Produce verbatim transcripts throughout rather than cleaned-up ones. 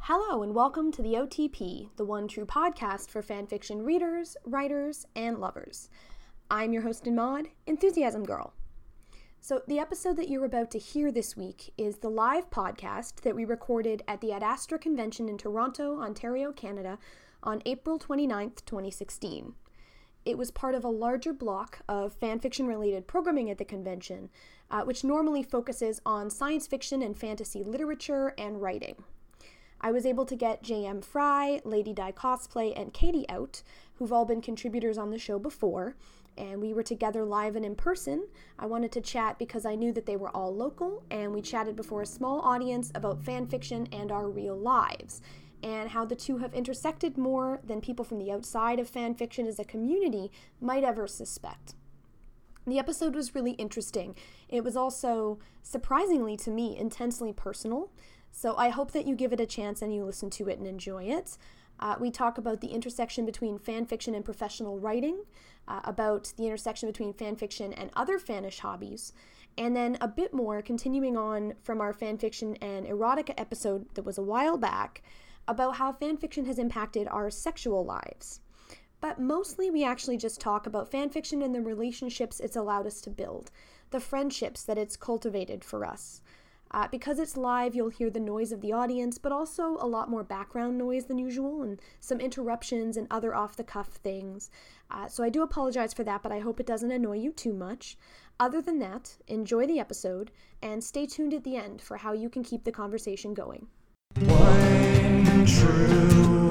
Hello and welcome to the O T P, the one true podcast for fanfiction readers, writers, and lovers. I'm your host and mod, Enthusiasm Girl. So the episode that you're about to hear this week is the live podcast that we recorded at the Ad Astra Convention in Toronto, Ontario, Canada on April twenty-ninth, twenty sixteen. It was part of a larger block of fanfiction-related programming at the convention, uh, which normally focuses on science fiction and fantasy literature and writing. I was able to get J M Fry, Lady Di Cosplay, and Katie out, who've all been contributors on the show before, and we were together live and in person. I wanted to chat because I knew that they were all local, and we chatted before a small audience about fanfiction and our real lives, and how the two have intersected more than people from the outside of fanfiction as a community might ever suspect. The episode was really interesting. It was also, surprisingly to me, intensely personal. So I hope that you give it a chance and you listen to it and enjoy it. Uh, we talk about the intersection between fanfiction and professional writing, uh, about the intersection between fanfiction and other fanish hobbies, and then a bit more continuing on from our fanfiction and erotica episode that was a while back about how fanfiction has impacted our sexual lives. But mostly we actually just talk about fanfiction and the relationships it's allowed us to build, the friendships that it's cultivated for us. Uh, because it's live, you'll hear the noise of the audience, but also a lot more background noise than usual, and some interruptions and other off-the-cuff things. Uh, so I do apologize for that, but I hope it doesn't annoy you too much. Other than that, enjoy the episode, and stay tuned at the end for how you can keep the conversation going. One true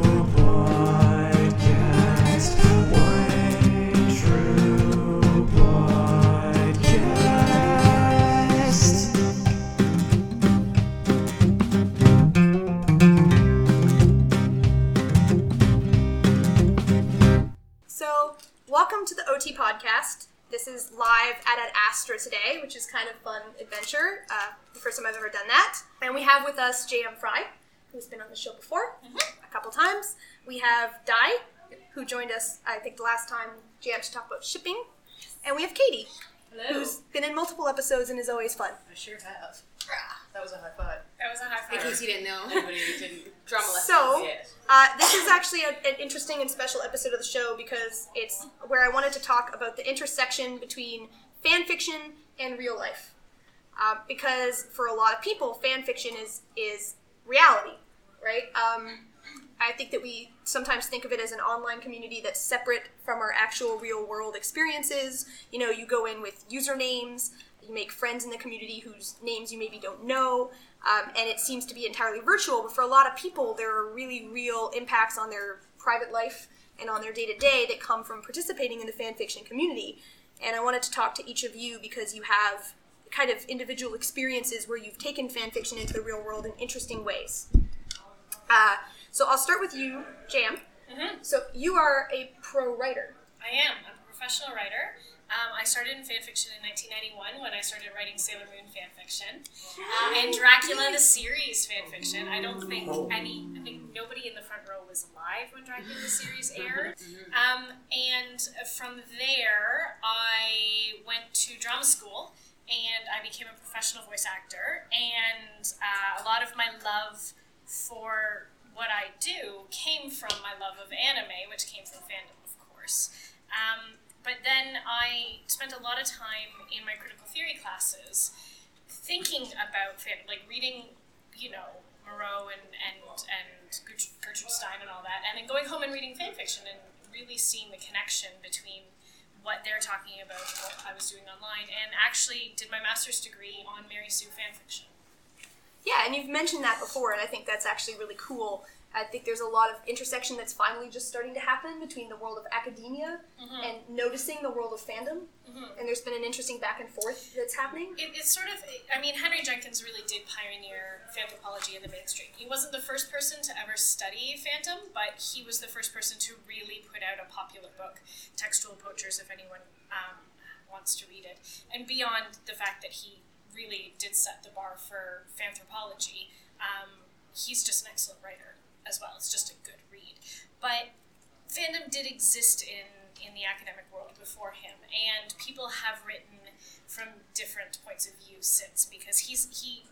podcast. One true podcast. So, welcome to the O T podcast. This is live at Ad Astra today, which is kind of fun adventure. Uh, the first time I've ever done that. And we have with us J M Fry, who's been on the show before mm-hmm. a couple times. We have Di, who joined us, I think, the last time J M to talk about shipping. And we have Katie, Hello. who's been in multiple episodes and is always fun. I sure have. That was a high five. That was a high five. In case you didn't know. Anybody who didn't drama lessons So, yet. uh, this is actually a, an interesting and special episode of the show because it's where I wanted to talk about the intersection between fan fiction and real life. Uh, because for a lot of people, fan fiction is is reality, right? Um, I think that we sometimes think of it as an online community that's separate from our actual real world experiences. You know, you go in with usernames, you make friends in the community whose names you maybe don't know, um, and it seems to be entirely virtual, but for a lot of people, there are really real impacts on their private life and on their day-to-day that come from participating in the fan fiction community. And I wanted to talk to each of you because you have kind of individual experiences where you've taken fan fiction into the real world in interesting ways. Uh, so I'll start with you, Jam. Mm-hmm. So you are a pro writer. I am. I'm a professional writer. Um, I started in fanfiction in nineteen ninety-one when I started writing Sailor Moon fanfiction. Uh, and Dracula the series fanfiction. I don't think any, I think nobody in the front row was alive when Dracula the series aired. Um, and from there, I went to drama school and I became a professional voice actor. And uh, a lot of my love for what I do came from my love of anime, which came from fandom, of course. Um, but then I spent a lot of time in my critical theory classes thinking about fan, like reading, you know, Moreau and and and Gertrude Stein and all that, and then going home and reading fan fiction and really seeing the connection between what they're talking about and what I was doing online, and actually did my master's degree on Mary Sue fanfiction. Yeah, and you've mentioned that before, and I think that's actually really cool. I think there's a lot of intersection that's finally just starting to happen between the world of academia mm-hmm. and noticing the world of fandom. Mm-hmm. And there's been an interesting back and forth that's happening. It, it's sort of, I mean, Henry Jenkins really did pioneer fanthropology in the mainstream. He wasn't the first person to ever study phantom, but he was the first person to really put out a popular book, Textual Poachers, if anyone um, wants to read it. And beyond the fact that he really did set the bar for fanthropology, um, he's just an excellent writer as well. It's just a good read. But fandom did exist in, in the academic world before him, and people have written from different points of view since, because he's he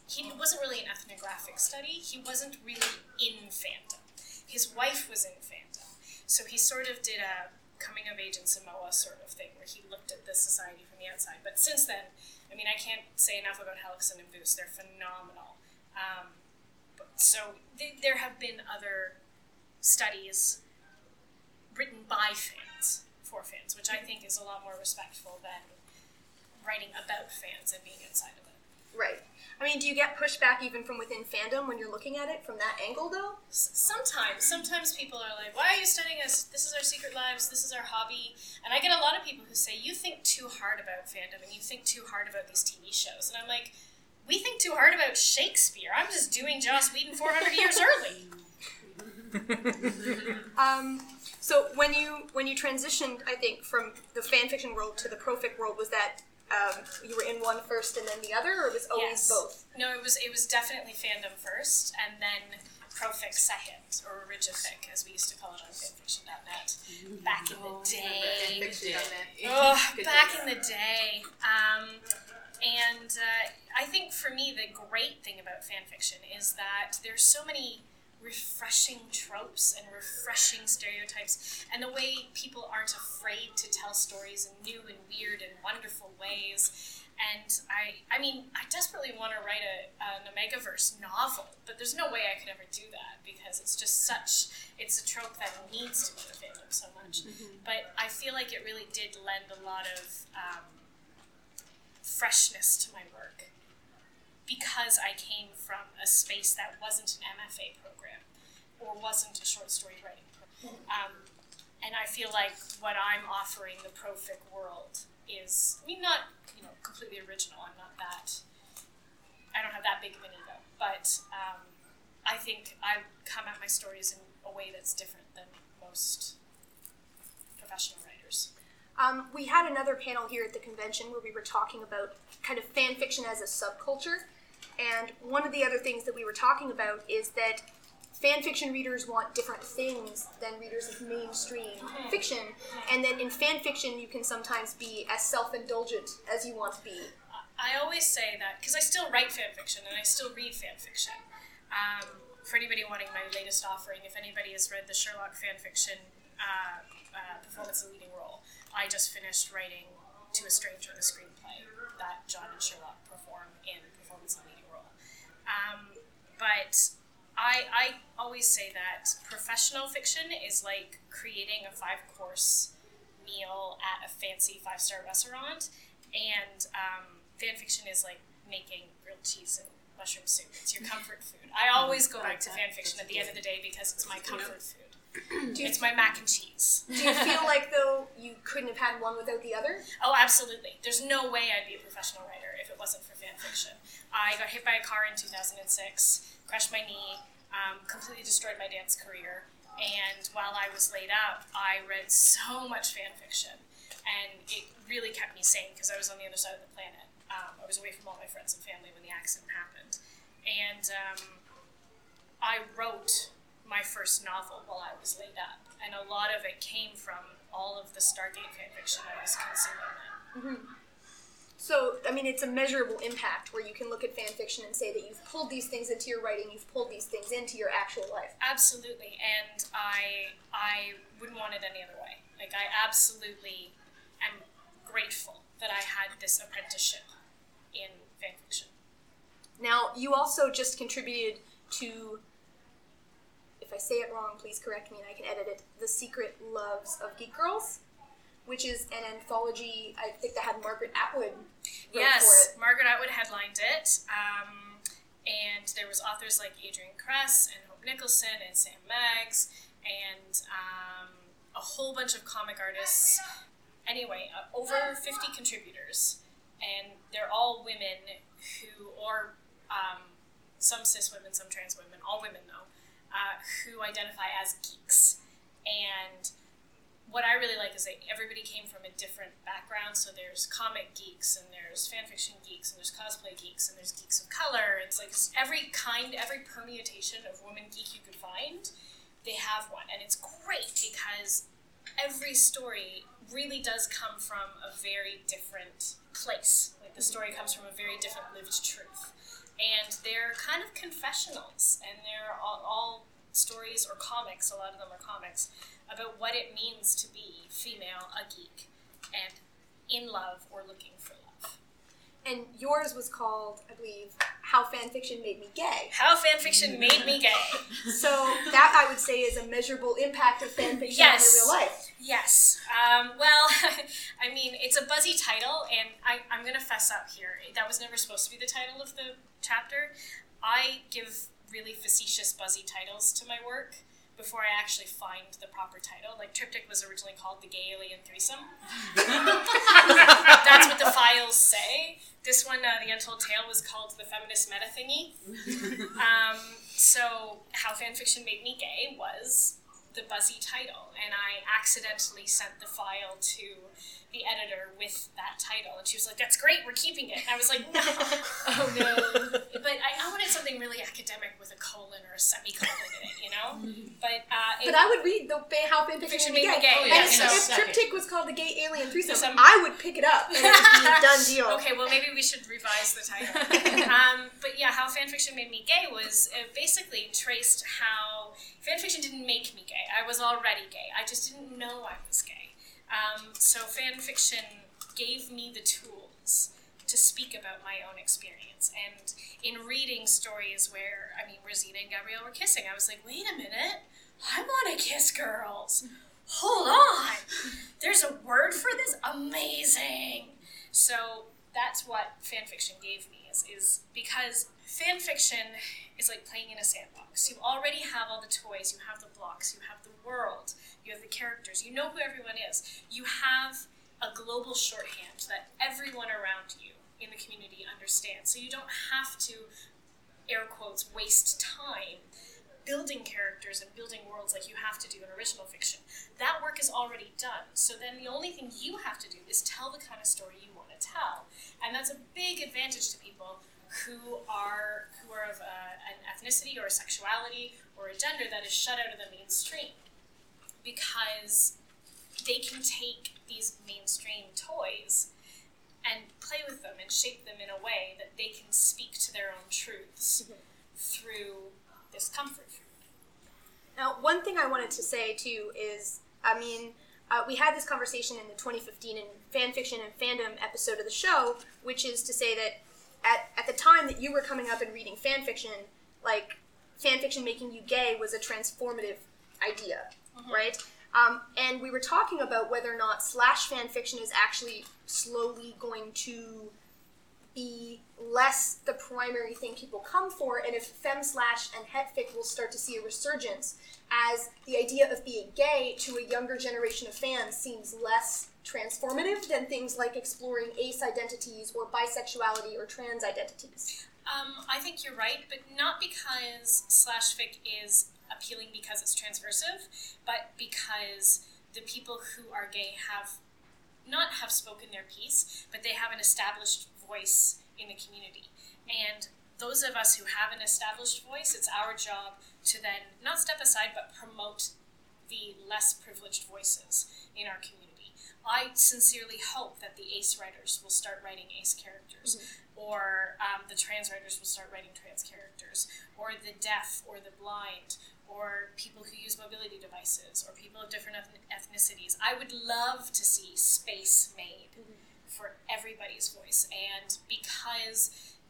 he wasn't really an ethnographic study. He wasn't really in fandom. His wife was in fandom. So he sort of did a coming of age in Samoa sort of thing where he looked at the society from the outside. But since then, I mean, I can't say enough about Hellickson and Boos. They're phenomenal. Um, but, so th- there have been other studies written by fans for fans, which I think is a lot more respectful than writing about fans and being inside of it. Right. I mean, do you get pushback even from within fandom when you're looking at it from that angle, though? S- sometimes. Sometimes people are like, why are you studying us? This is our secret lives. This is our hobby. And I get a lot of people who say, you think too hard about fandom and you think too hard about these T V shows. And I'm like, we think too hard about Shakespeare. I'm just doing Joss Whedon four hundred years early. um, so when you when you transitioned, I think, from the fan fiction world to the pro-fic world, was that um, you were in one first and then the other, or was always Yes. both? No, it was it was definitely fandom first, and then profic second, or origific, as we used to call it on fanfiction dot net back in the day. Fanfiction dot net. Oh, Good back days. in the day. Um, and uh, I think for me, the great thing about fanfiction is that there's so many refreshing tropes and refreshing stereotypes, and the way people aren't afraid to tell stories in new and weird and wonderful ways. And I, I mean, I desperately want to write a, an Omegaverse novel, but there's no way I could ever do that because it's just such, it's a trope that needs to be in fandom so much. Mm-hmm. But I feel like it really did lend a lot of um, freshness to my work because I came from a space that wasn't an M F A program or wasn't a short story writing program. Um, and I feel like what I'm offering the profic world is, I mean, not, you know, completely original. I'm not that, I don't have that big of an ego, but um, I think I come at my stories in a way that's different than most professional writers. Um, we had another panel here at the convention where we were talking about kind of fan fiction as a subculture, and one of the other things that we were talking about is that fan fiction readers want different things than readers of mainstream fiction, and that in fan fiction you can sometimes be as self-indulgent as you want to be. I always say that, because I still write fan fiction and I still read fan fiction. Um, for anybody wanting my latest offering, if anybody has read the Sherlock fan fiction uh, uh, Performance in Leading Role, I just finished writing To a Stranger, the screenplay that John and Sherlock perform in Performance in Leading Role. Um, but I, I always say that professional fiction is like creating a five-course meal at a fancy five-star restaurant, and um, fan fiction is like making grilled cheese and mushroom soup. It's your comfort food. I always go back to fan fiction at the end of the day because it's my comfort food. It's my mac and cheese. Do you feel like, though, you couldn't have had one without the other? Oh, absolutely. There's no way I'd be a professional writer if it wasn't for fan fiction. I got hit by a car in two thousand six, crushed my knee, um, completely destroyed my dance career, and while I was laid up, I read so much fan fiction, and it really kept me sane because I was on the other side of the planet. Um, I was away from all my friends and family when the accident happened, and um, I wrote my first novel while I was laid up, and a lot of it came from all of the Stargate fan fiction I was consuming then. Mm-hmm. So, I mean, it's a measurable impact where you can look at fan fiction and say that you've pulled these things into your writing, you've pulled these things into your actual life. Absolutely, and I I wouldn't want it any other way. Like, I absolutely am grateful that I had this apprenticeship in fan fiction. Now, you also just contributed to, if I say it wrong, please correct me and I can edit it, The Secret Loves of Geek Girls, which is an anthology, I think, that had Margaret Atwood wrote Yes, for it. Margaret Atwood headlined it, um, and there was authors like Adrian Kress and Hope Nicholson and Sam Maggs and um, a whole bunch of comic artists. Anyway, uh, over fifty contributors, and they're all women who, or um, some cis women, some trans women, all women though, uh, who identify as geeks. And what I really like is that everybody came from a different background. So there's comic geeks, and there's fanfiction geeks, and there's cosplay geeks, and there's geeks of color. It's like just every kind, every permutation of woman geek you could find, they have one. And it's great because every story really does come from a very different place. Like the story comes from a very different lived truth. and they're kind of confessionals, and they're all, all stories or comics, a lot of them are comics, about what it means to be female, a geek, and in love or looking for love. And yours was called, I believe, How Fanfiction Made Me Gay. How Fanfiction Made Me Gay. So that, I would say, is a measurable impact of fanfiction Yes. on your real life. Yes. Um, well, I mean, it's a buzzy title, and I, I'm going to fess up here. That was never supposed to be the title of the chapter. I give really facetious, buzzy titles to my work before I actually find the proper title. Like, Triptych was originally called The Gay Alien Threesome. That's what the files say. This one, uh, The Untold Tale, was called The Feminist Meta Thingy. Um, so, How Fanfiction Made Me Gay was the buzzy title, and I accidentally sent the file to the editor with that title, and she was like, "That's great, we're keeping it." And I was like, "No." Oh no. But I, I wanted something really academic with a colon or a semicolon in it, you know? But uh, it, But I would read the ba- How Fanfiction Fiction Made Me Made Me Gay. Gay, And yeah, if, so- if Second. Triptych was called The Gay Alien Threesome, Threesome. I would pick it up, and it would be a done deal. Okay, well, maybe we should revise the title. um, but yeah, How Fanfiction Made Me Gay was uh, basically traced how fanfiction didn't make me gay. I was already gay. I just didn't know I was gay. Um, so fanfiction gave me the tools to speak about my own experience. And in reading stories where, I mean, Rosina and Gabrielle were kissing, I was like, wait a minute, I want to kiss girls. Hold on. There's a word for this? Amazing. So that's what fanfiction gave me, is, is because fanfiction is like playing in a sandbox. You already have all the toys, you have the blocks, you have the world, you have the characters, you know who everyone is. You have a global shorthand that everyone around you in the community understands. So you don't have to, air quotes, waste time building characters and building worlds like you have to do in original fiction. That work is already done. So then the only thing you have to do is tell the kind of story you want to tell. And that's a big advantage to people who are who are of a, an ethnicity or a sexuality or a gender that is shut out of the mainstream, because they can take these mainstream toys and play with them and shape them in a way that they can speak to their own truths mm-hmm. through this comfort food. Now, one thing I wanted to say, too, is, I mean, uh, we had this conversation in the twenty fifteen in Fanfiction and Fandom episode of the show, which is to say that at, at the time that you were coming up and reading fanfiction, like, fanfiction making you gay was a transformative idea, mm-hmm. right? Um, and we were talking about whether or not slash fanfiction is actually slowly going to be less the primary thing people come for, and if fem slash and hetfic will start to see a resurgence as the idea of being gay to a younger generation of fans seems less transformative than things like exploring ace identities or bisexuality or trans identities. Um, I think you're right, but not because slash fic is appealing because it's transversive, but because the people who are gay have not have spoken their piece, but they have an established voice in the community. And those of us who have an established voice, it's our job to then not step aside, but promote the less privileged voices in our community. I sincerely hope that the ace writers will start writing ace characters, mm-hmm. or um, the trans writers will start writing trans characters, or the deaf, or the blind, or people who use mobility devices, or people of different ethnicities. I would love to see space made mm-hmm. for everybody's voice. And because,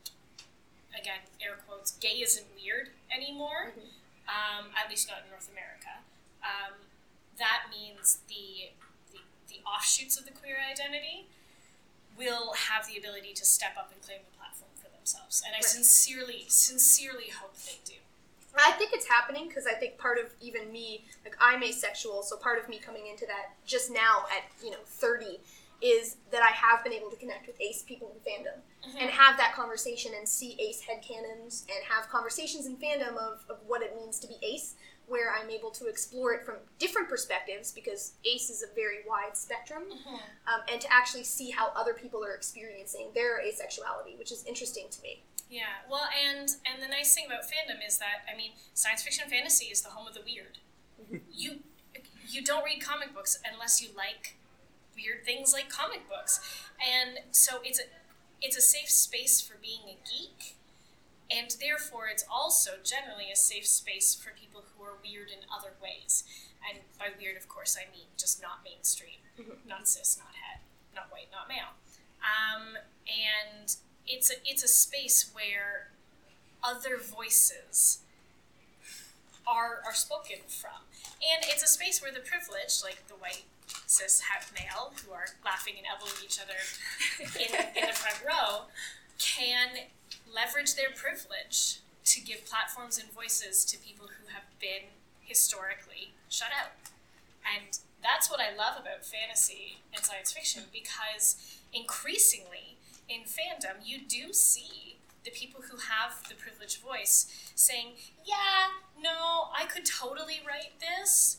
again, air quotes, gay isn't weird anymore, mm-hmm. um, at least not in North America, um, that means the, the the offshoots of the queer identity will have the ability to step up and claim the platform for themselves. And I right. sincerely, sincerely hope they do. I think it's happening because I think part of even me, like I'm asexual, so part of me coming into that just now at, you know, thirty is that I have been able to connect with ace people in fandom mm-hmm. and have that conversation and see ace headcanons and have conversations in fandom of, of what it means to be ace, where I'm able to explore it from different perspectives because ace is a very wide spectrum, mm-hmm. um, and to actually see how other people are experiencing their asexuality, which is interesting to me. Yeah, well, and and the nice thing about fandom is that, I mean, science fiction and fantasy is the home of the weird. Mm-hmm. You you don't read comic books unless you like weird things like comic books. And so it's a, it's a safe space for being a geek, and therefore it's also generally a safe space for people who are weird in other ways. And by weird, of course, I mean just not mainstream, mm-hmm. not cis, not het, not white, not male. Um, and it's a, it's a space where other voices are are spoken from. And it's a space where the privileged, like the white cis het male, who are laughing and elbowing each other in, in the front row, can leverage their privilege to give platforms and voices to people who have been historically shut out. And that's what I love about fantasy and science fiction, because increasingly in fandom you do see the people who have the privileged voice saying, yeah, no, I could totally write this,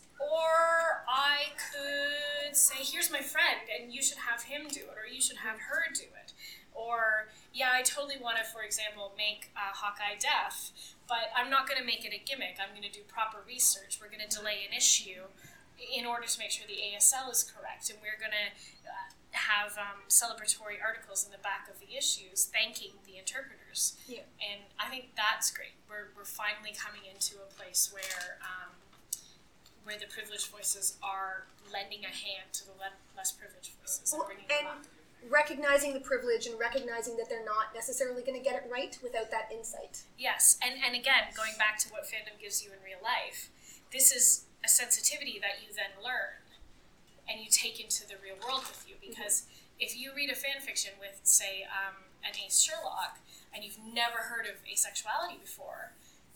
or I could say, here's my friend, and you should have him do it, or you should have her do it. Or, yeah, I totally want to, for example, make uh, Hawkeye deaf, but I'm not going to make it a gimmick. I'm going to do proper research. We're going to delay an issue in order to make sure the A S L is correct, and we're going to uh, have um, celebratory articles in the back of the issues thanking the interpreters. Yeah. And I think that's great. We're we're finally coming into a place where um, where the privileged voices are lending a hand to the le- less privileged voices and Well, bringing them and up. recognizing the privilege and recognizing that they're not necessarily going to get it right without that insight. Yes, and, and again, going back to what fandom gives you in real life, this is a sensitivity that you then learn and you take into the real world with you. Because mm-hmm. if you read a fan fiction with, say, um, an Ace Sherlock, and you've never heard of asexuality before,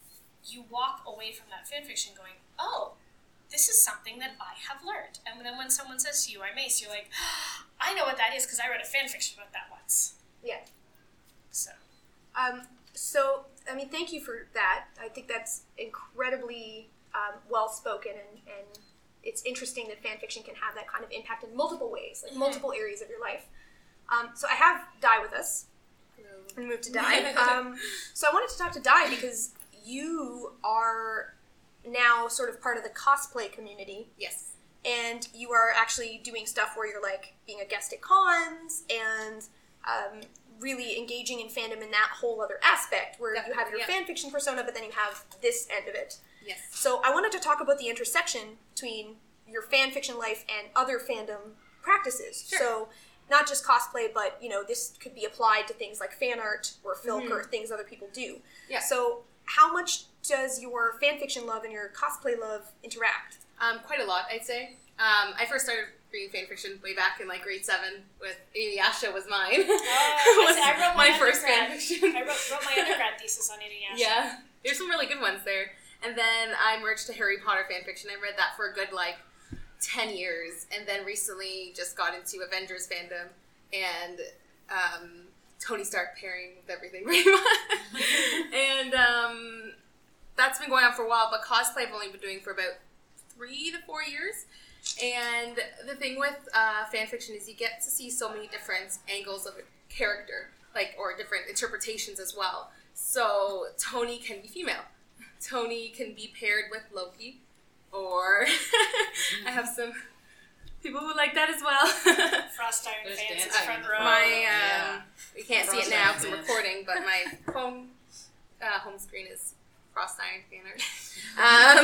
you walk away from that fan fiction going, oh, this is something that I have learned. And then when someone says to you, I'm Ace, you're like, oh, I know what that is because I read a fan fiction about that once. Yeah. So. Um, so, I mean, thank you for that. I think that's incredibly um, well-spoken, and, and it's interesting that fan fiction can have that kind of impact in multiple ways, like mm-hmm. multiple areas of your life. Um, so I have Di with us. Hello. And moved to Di. um, so I wanted to talk to Di because you are now sort of part of the cosplay community. Yes. And you are actually doing stuff where you're like being a guest at cons and um, really engaging in fandom in that whole other aspect where Definitely, you have your yeah. fan fiction persona, but then you have this end of it. Yes. So I wanted to talk about the intersection between your fan fiction life and other fandom practices. Sure. So not just cosplay, but you know, this could be applied to things like fan art or filk Mm-hmm. or things other people do. Yeah. So how much does your fan fiction love and your cosplay love interact? Um, quite a lot, I'd say. Um, I first started reading fan fiction way back in like grade seven with Inuyasha was mine. Oh, was I wrote my, my first fan undergrad. fiction. I wrote, wrote my undergrad thesis on Inuyasha. Yeah, there's some really good ones there. And then I merged to Harry Potter fan fiction. I read that for a good like ten years, and then recently just got into Avengers fandom and um, Tony Stark pairing with everything pretty much. and um, that's been going on for a while, but cosplay I've only been doing for about three to four years. And the thing with uh, fan fiction is you get to see so many different angles of a character, like, or different interpretations as well. So Tony can be female. Tony can be paired with Loki, or I have some people who like that as well. Frost Iron There's fans in Dan- the front row. My, um, Yeah. you can't see it Frost now Iron because I'm fans. recording, but my home uh, home screen is Frost Iron fanners. Um,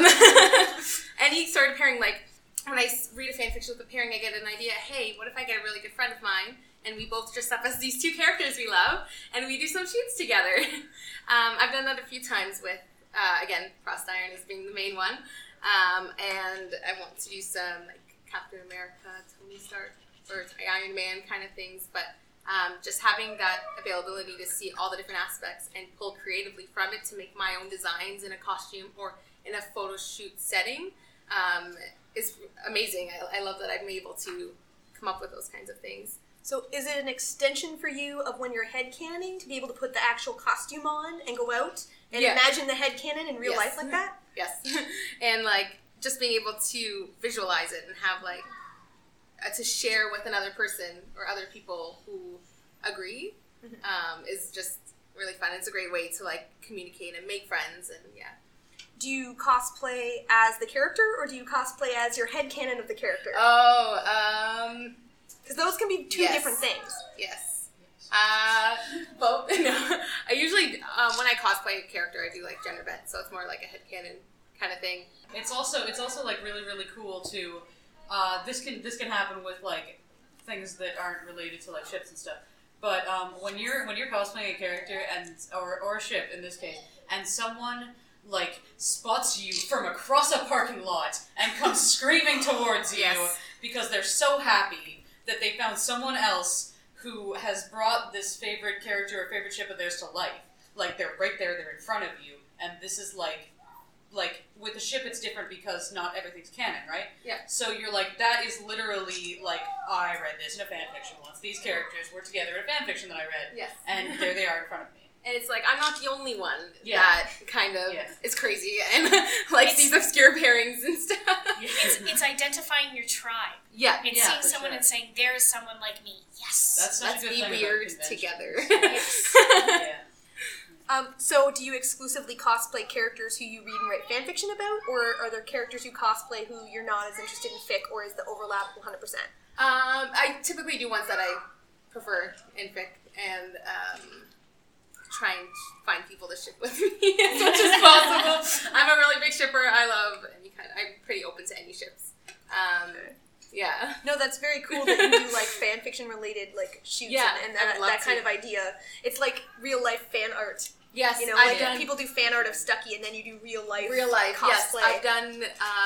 and he started pairing, like, when I s- read a fan fiction with a pairing, I get an idea, hey, what if I get a really good friend of mine, and we both dress up as these two characters we love, and we do some shoots together. um, I've done that a few times with, uh, again, Frost Iron as being the main one, um, and I want to do some, like, Captain America, Tony Stark, or Iron Man kind of things, but um, just having that availability to see all the different aspects and pull creatively from it to make my own designs in a costume or in a photo shoot setting um, is amazing. I, I love that I'm able to come up with those kinds of things. So is it an extension for you of when you're headcanoning to be able to put the actual costume on and go out and Yeah. imagine the headcanon in real Yes. life like that? Yes. And, like, just being able to visualize it and have, like, uh, to share with another person or other people who agree um, is just really fun. It's a great way to, like, communicate and make friends, and, yeah. Do you cosplay as the character, or do you cosplay as your headcanon of the character? Oh, um... Because those can be two Yes. different things. Yes. Uh, both. No. I usually, um, when I cosplay a character, I do like gender bent, so it's more like a headcanon kind of thing. It's also it's also like really really cool to uh, this can this can happen with like things that aren't related to like ships and stuff. But um, when you're when you're cosplaying a character and or or a ship in this case, and someone like spots you from across a parking lot and comes screaming towards you Yes. because they're so happy that they found someone else who has brought this favorite character or favorite ship of theirs to life. Like they're right there, they're in front of you, and this is like, like with the ship it's different because not everything's canon, right? Yeah. So you're like, that is literally like, I read this in a fan fiction once. These characters were together in a fan fiction that I read, Yes. and there they are in front of me. And it's like, I'm not the only one Yeah. that kind of Yeah. is crazy and likes these obscure pairings and stuff. It's, it's identifying your tribe. Yeah. It's Yeah, seeing for someone sure. and saying, there is someone like me. Yes. That's such Let's a good be thing weird about convention. together. Yes. Yeah. Um, so, do you exclusively cosplay characters who you read and write fanfiction about, or are there characters you cosplay who you're not as interested in fic, or is the overlap one hundred percent? Um, I typically do ones that I prefer in fic and um, try and find people to ship with me as much as possible. I'm a really big shipper. I love any kind. I'm pretty open to any ships. Um, yeah. No, that's very cool that you do like fanfiction related like shoots Yeah, and, and I would that, love that kind to. of idea. It's like real life fan art. Yes. You know, I've like done people do fan art of Stucky, and then you do real life real life. Yes, cosplay. I've done.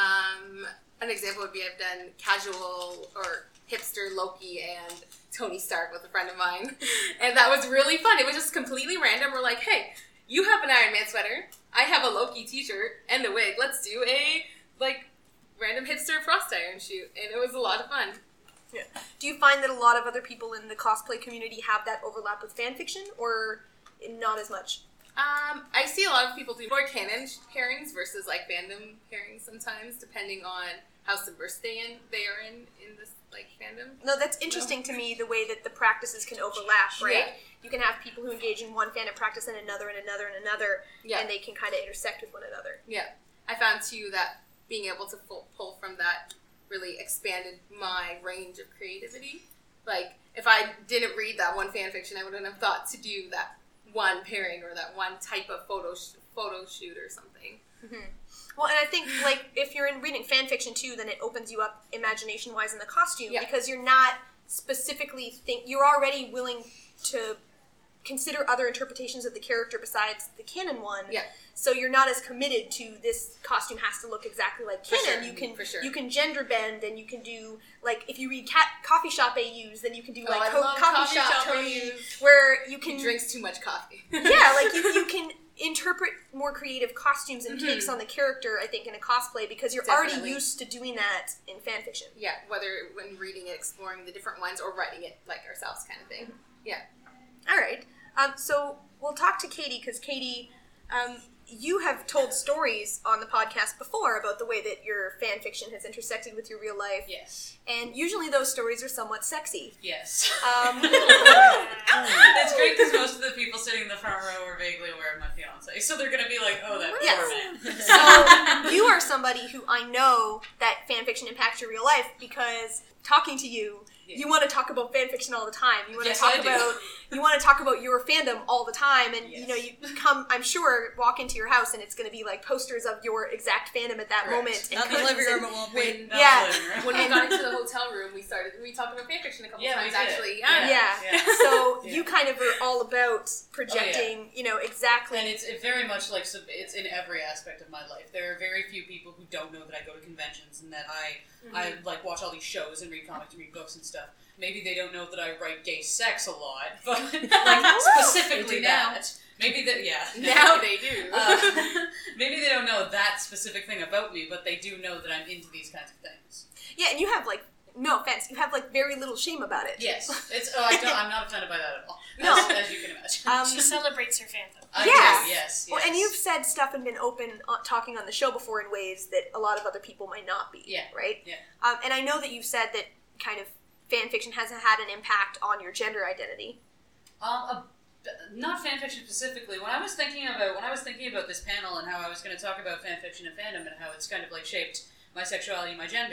Um, an example would be I've done casual or hipster Loki and Tony Stark with a friend of mine, and that was really fun. It was just completely random. We're like, hey, you have an Iron Man sweater, I have a Loki T-shirt and a wig. Let's do a like random hipster frost iron shoot, and it was a lot of fun. Yeah. Do you find that a lot of other people in the cosplay community have that overlap with fanfiction, or not as much? Um, I see a lot of people do more canon pairings versus like fandom pairings sometimes, depending on how subversive they in they are in in this like fandom. No, that's interesting to me, the way that the practices can overlap, right? Yeah. You can have people who engage in one fandom practice and another and another and another, Yeah. and they can kind of intersect with one another. Yeah, I found too that being able to pull, pull from that really expanded my range of creativity. Like, if I didn't read that one fan fiction, I wouldn't have thought to do that one pairing or that one type of photo sh- photo shoot or something. Well, and I think, like, if you're in reading fan fiction, too, then it opens you up imagination-wise in the costume, Yeah. because you're not specifically think you're already willing to consider other interpretations of the character besides the canon one. Yeah. So you're not as committed to this costume has to look exactly like For canon. sure, You can for sure. you can gender bend, and you can do like if you read cat, coffee shop A Us, then you can do Oh, like I co- love coffee, coffee shop, shop Tony, A Us. where you can He drinks too much coffee. yeah, like you, you can interpret more creative costumes and Mhm. takes on the character, I think, in a cosplay, because you're Definitely. already used to doing that in fan fiction. Yeah, whether when reading it, exploring the different ones, or writing it like ourselves, kind of thing. Yeah. All right. Um, so we'll talk to Katie, because Katie, um, you have told stories on the podcast before about the way that your fan fiction has intersected with your real life, Yes. and usually those stories are somewhat sexy. Yes. Um, It's great because most of the people sitting in the front row are vaguely aware of my fiance, so they're gonna be like, "Oh, that poor Yes. man." So you are somebody who I know that fan fiction impacts your real life, because talking to you, you want to talk about fan fiction all the time. You want Yes, to talk I do. about you want to talk about your fandom all the time, and you Yes. know you come. I'm sure walk into your house and it's going to be like posters of your exact fandom at that Correct. moment. and Not in the living curtains room, and- it won't be. Not Yeah. in the living room. When we got into the hotel room, we started. We talked about fanfiction a couple Yeah, we times, did. actually. Yeah. Yeah. Yeah. So Yeah. you kind of are all about projecting, you know, exactly. And it's it very much like sub- it's in every aspect of my life. There are very few people who don't know that I go to conventions and that I I like watch all these shows and read comics and read books and stuff. Maybe they don't know that I write gay sex a lot, but like specifically They do now. that. Maybe that yeah. Now they do. Uh, maybe they don't know that specific thing about me, but they do know that I'm into these kinds of things. yeah, and you have like no offense, you have like very little shame about it. Yes, it's. Oh, I don't, I'm not offended by that at all. No. as, as you can imagine. Um, She celebrates her fandom. I yeah. do, yes, Well, and yes. you've said stuff and been open on, talking on the show before in ways that a lot of other people might not be. Yeah. Right? Yeah. Um, and I know that you've said that kind of fan fiction hasn't had an impact on your gender identity. Um, a, not fanfiction specifically. When I was thinking about when I was thinking about this panel and how I was going to talk about fanfiction and fandom and how it's kind of like shaped my sexuality and my gender,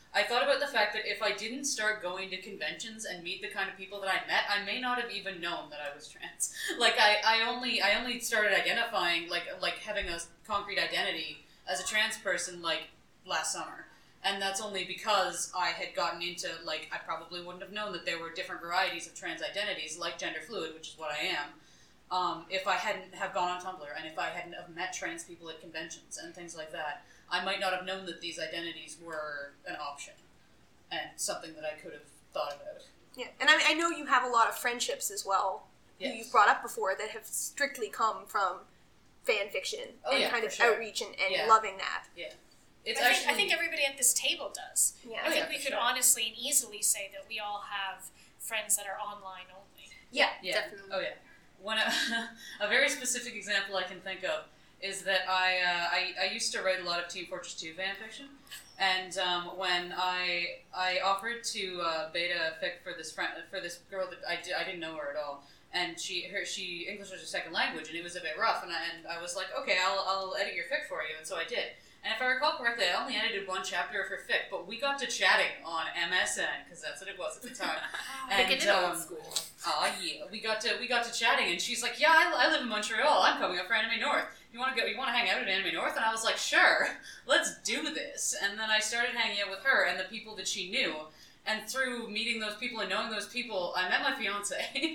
I thought about the fact that if I didn't start going to conventions and meet the kind of people that I met, I may not have even known that I was trans. Like I, I only I only started identifying like like having a concrete identity as a trans person like last summer. And that's only because I had gotten into, like, I probably wouldn't have known that there were different varieties of trans identities, like gender fluid, which is what I am, um, if I hadn't have gone on Tumblr, and if I hadn't have met trans people at conventions and things like that. I might not have known that these identities were an option, and something that I could have thought about. Yeah, and I, I know you have a lot of friendships as well, Yes. who you've brought up before, that have strictly come from fan fiction Oh, and yeah, kind for of sure. outreach and, and Yeah. loving that. Yeah. It's I think, actually... I think everybody at this table does. Yeah. I Oh, think yeah, we for could sure. honestly and easily say that we all have friends that are online only. Yeah, Yeah. Definitely. Oh yeah. One a, a very specific example I can think of is that I, uh, I I used to write a lot of Team Fortress two fan fiction, and um, when I I offered to uh, beta fic for this friend for this girl that I, di- I didn't know her at all, and she her she English was her second language, and it was a bit rough, and I, and I was like, okay, I'll I'll edit your fic for you, and so I did. And if I recall correctly, I only edited one chapter of her fic, but we got to chatting on M S N because that's what it was at the time. Thinking and it old um, school. oh yeah, we got to we got to chatting, and she's like, "Yeah, I, I live in Montreal. I'm coming up for Anime North. You want to go? You want to hang out at Anime North?" And I was like, "Sure, let's do this." And then I started hanging out with her and the people that she knew. And through meeting those people and knowing those people, I met my fiance. And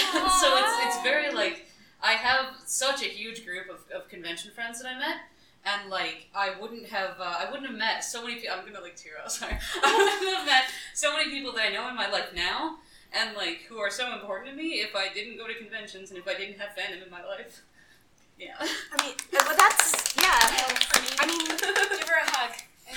so it's it's very like I have such a huge group of, of convention friends that I met. And like I wouldn't have, uh, I wouldn't have met so many people. I'm gonna like tear out. Sorry, I wouldn't have met so many people that I know in my life now, and like who are so important to me if I didn't go to conventions and if I didn't have fandom in my life. Yeah. I mean, but that's, yeah. I mean, Give her a hug.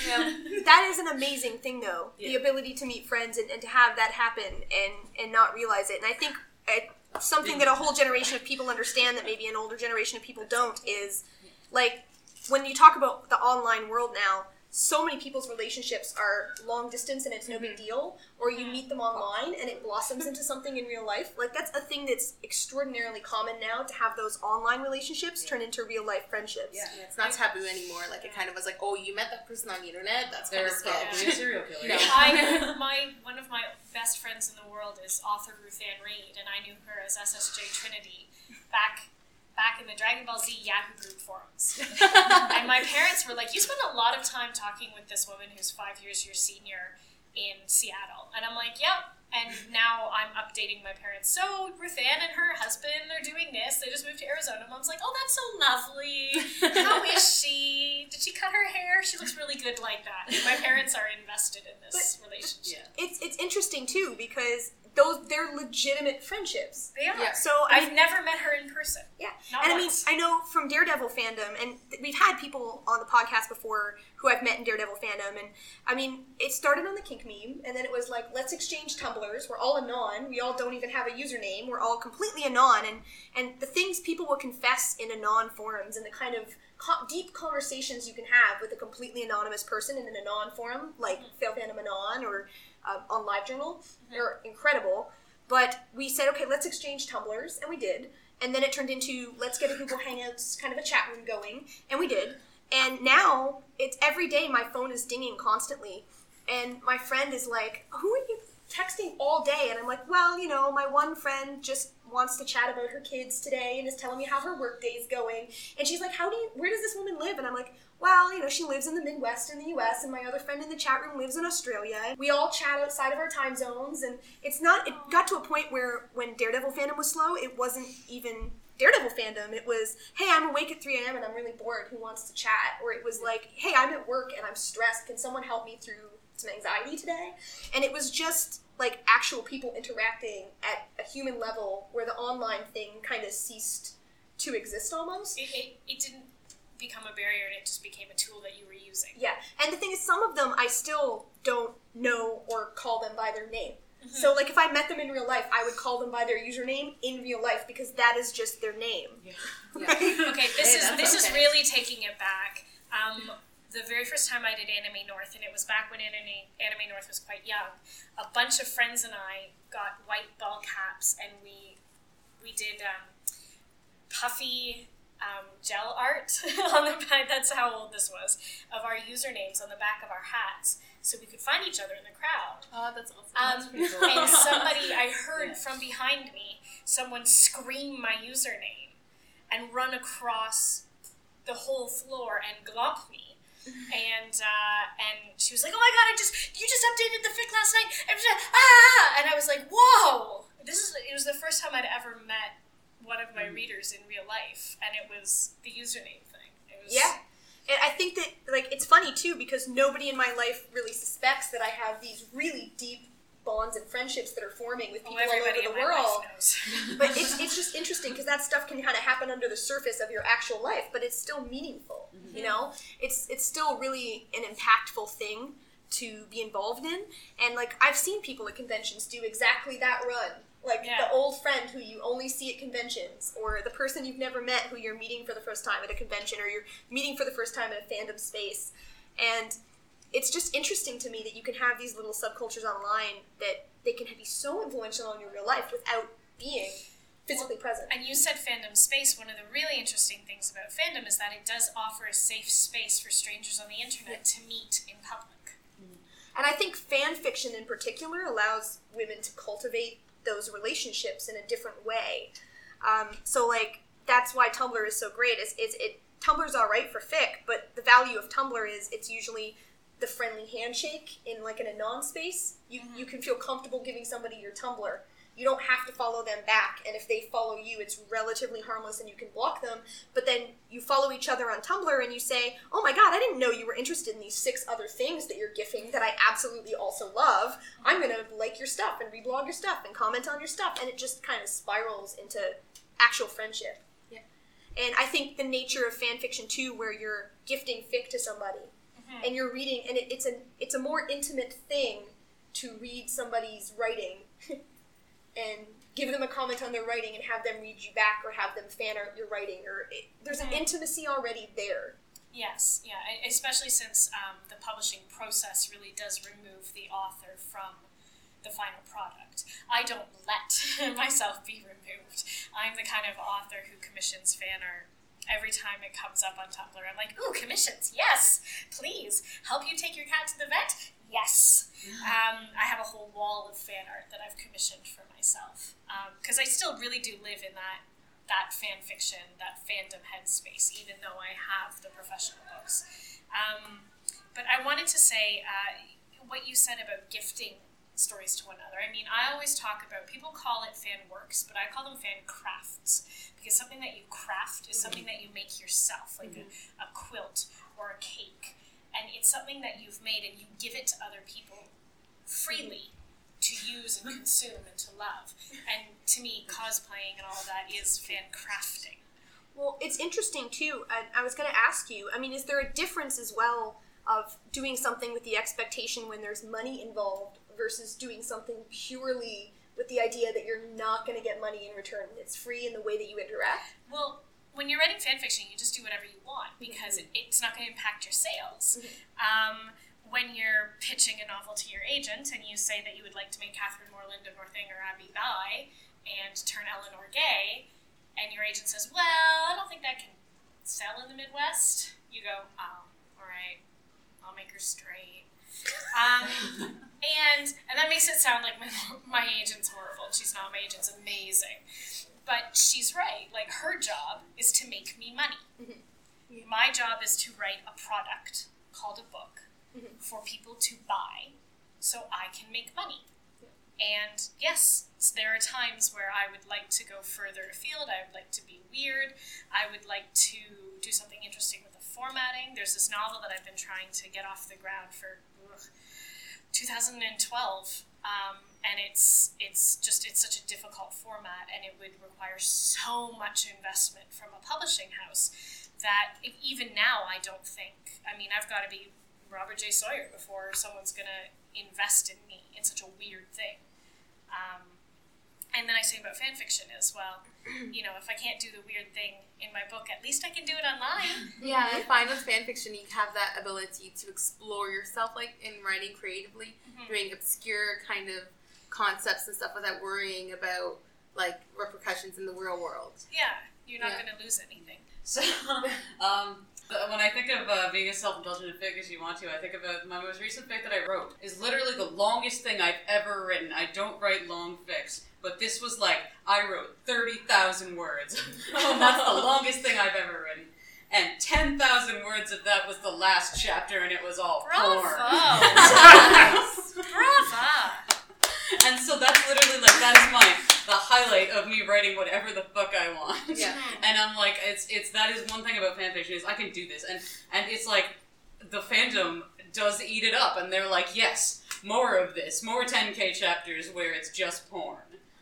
that is an amazing thing, though. The Yeah. ability to meet friends and, and to have that happen and, and not realize it. And I think it, something that a whole generation of people understand that maybe an older generation of people don't is, like, when you talk about the online world now, so many people's relationships are long distance and it's no big deal, or you meet them online and it blossoms into something in real life. Like, that's a thing that's extraordinarily common now, to have those online relationships turn into real life friendships. Yeah. Yeah, it's not taboo anymore. Like, it kind of was like, oh, you met that person on the internet? That's kind They're of probably sketch. a serial killer. No. I, my one of my best friends in the world is author Ruth Ann Reid, and I knew her as S S J Trinity back back in the Dragon Ball Z Yahoo group forums. And my parents were like, "You spend a lot of time talking with this woman who's five years your senior in Seattle," and I'm like, "Yep." And now I'm updating my parents. So Ruth Ann and her husband are doing this. They just moved to Arizona. Mom's like, "Oh, that's so lovely. How is she? Did she cut her hair? She looks really good like that." My parents are invested in this relationship. It's it's interesting too, because those they're legitimate friendships. They are. Yeah. So I I've mean, never met her in person. yeah, Not and once. I mean, I know from Daredevil fandom, and th- we've had people on the podcast before who I've met in Daredevil fandom, and I mean, it started on the kink meme, and then it was like, let's exchange Tumblrs. We're all anon. We all don't even have a username. We're all completely anon, and and the things people will confess in anon forums, and the kind of co- deep conversations you can have with a completely anonymous person in an anon forum, like Mm-hmm. Fail Fandom Anon or um, on LiveJournal, they're incredible. But we said, okay, let's exchange Tumblrs, and we did. And then it turned into, let's get a Google Hangouts kind of a chat room going, and we did. And now, it's every day my phone is dinging constantly. And my friend is like, who are you texting all day? And I'm like, well, you know, my one friend just wants to chat about her kids today and is telling me how her work day is going. And she's like, how do you, where does this woman live? And I'm like, well, you know, she lives in the Midwest in the U S, and my other friend in the chat room lives in Australia. We all chat outside of our time zones, and it's not, it got to a point where when Daredevil fandom was slow, it wasn't even Daredevil fandom. It was, hey, I'm awake at three a.m. and I'm really bored. Who wants to chat? Or it was like, hey, I'm at work and I'm stressed. Can someone help me through some anxiety today? And it was just like actual people interacting at a human level, where the online thing kind of ceased to exist almost. It, it, it didn't become a barrier, and it just became a tool that you were using. Yeah, and the thing is, some of them I still don't know or call them by their name. So, like, if I met them in real life, I would call them by their username in real life, because that is just their name. Yeah. Okay, this Hey, is that's this is okay. really taking it back. Um, the very first time I did Anime North, and it was back when Anime, Anime North was quite young, a bunch of friends and I got white ball caps, and we we did um, puffy um, gel art on the back. That's how old this was, of our usernames on the back of our hats. so we could find each other in the crowd. Oh, that's awesome. Um, pretty cool. and somebody, I heard Yeah. from behind me, someone scream my username and run across the whole floor and glop me. And uh, and she was like, "Oh my god, I just you just updated the fic last night." And, just, ah! and I was like, "Whoa!" This is it was the first time I'd ever met one of my readers in real life, and it was the username thing. It was, Yeah. And I think that, like, it's funny, too, because nobody in my life really suspects that I have these really deep bonds and friendships that are forming with Oh, people all over everybody the in my world. life knows. But it's it's just interesting because that stuff can kind of happen under the surface of your actual life, but it's still meaningful. Mm-hmm. You know, it's it's still really an impactful thing to be involved in. And like I've seen people at conventions do exactly that run. Like Yeah. the old friend who you only see at conventions, or the person you've never met who you're meeting for the first time at a convention, or you're meeting for the first time in a fandom space. And it's just interesting to me that you can have these little subcultures online that they can be so influential in your real life without being physically present. And you said fandom space. One of the really interesting things about fandom is that it does offer a safe space for strangers on the internet to meet in public. And I think fan fiction in particular allows women to cultivate those relationships in a different way. Um, so, like, that's why Tumblr is so great. Is, is it Tumblr's all right for fic, but the value of Tumblr is it's usually the friendly handshake in, like, an anon space. You, you can feel comfortable giving somebody your Tumblr. You don't have to follow them back, and if they follow you, it's relatively harmless and you can block them. But then you follow each other on Tumblr and you say, oh my god, I didn't know you were interested in these six other things that you're gifting that I absolutely also love. I'm going to like your stuff and reblog your stuff and comment on your stuff, and it just kind of spirals into actual friendship. Yeah. And I think the nature of fan fiction too, where you're gifting fic to somebody and you're reading, and it, it's a it's a more intimate thing to read somebody's writing and give them a comment on their writing and have them read you back or have them fan art your writing. Or it, there's an intimacy already there. Yes, yeah, e- especially since um, the publishing process really does remove the author from the final product. I don't let myself be removed. I'm the kind of author who commissions fan art every time it comes up on Tumblr. I'm like, ooh, commissions, yes, please. Help you take your cat to the vet? Yes. Um, I have a whole wall of fan art that I've commissioned for myself. Because um, I still really do live in that that fan fiction, that fandom headspace, even though I have the professional books. Um, but I wanted to say uh, what you said about gifting stories to one another. I mean, I always talk about, people call it fan works, but I call them fan crafts, because something that you craft is something that you make yourself, like mm-hmm. a, a quilt or a cake, and it's something that you've made and you give it to other people freely to use and consume and to love. And to me, cosplaying and all of that is fan crafting. Well, it's interesting too. I, I was going to ask you, I mean, is there a difference as well of doing something with the expectation when there's money involved versus doing something purely with the idea that you're not going to get money in return? It's free in the way that you interact? Well, when you're writing fan fiction, you just do whatever you want because mm-hmm. it, it's not going to impact your sales. Mm-hmm. Um, when you're pitching a novel to your agent and you say that you would like to make Catherine Morland of Northanger Abbey die and turn Eleanor gay, and your agent says, well, I don't think that can sell in the Midwest, you go, oh, all right, I'll make her straight. Um, and and that makes it sound like my, my agent's horrible. She's not. My agent's amazing. But she's right. Like, her job is to make me money. Mm-hmm. My job is to write a product called a book mm-hmm. for people to buy so I can make money. Yeah. And yes, there are times where I would like to go further afield. I would like to be weird. I would like to do something interesting with the formatting. There's this novel that I've been trying to get off the ground for ugh, two thousand twelve. Um, and it's it's just it's such a difficult format, and it would require so much investment from a publishing house that even now I don't think. I mean, I've got to be Robert J. Sawyer before someone's gonna invest in me. It's such a weird thing. Um, and then I say about fan fiction as well. You know, if I can't do the weird thing in my book, at least I can do it online. Yeah, I find with fan fiction you have that ability to explore yourself, like in writing creatively, mm-hmm. doing obscure kind of concepts and stuff without worrying about like repercussions in the real world. Yeah, you're not yeah. going to lose anything. So, um, The- When I think of uh, being as self-indulgent and fic as you want to, I think about my most recent fic that I wrote is literally the longest thing I've ever written. I don't write long fics, but this was like, I wrote thirty thousand words. Oh, that's the longest thing I've ever written. And ten thousand words of that was the last chapter, and it was all Bravo! porn. Bravo! And so that's literally like, that is my, the highlight of me writing whatever the fuck I want. Yeah. And I'm like, it's, it's, that is one thing about fanfiction is I can do this. And, and it's like, the fandom does eat it up, and they're like, yes, more of this, more ten K chapters where it's just porn.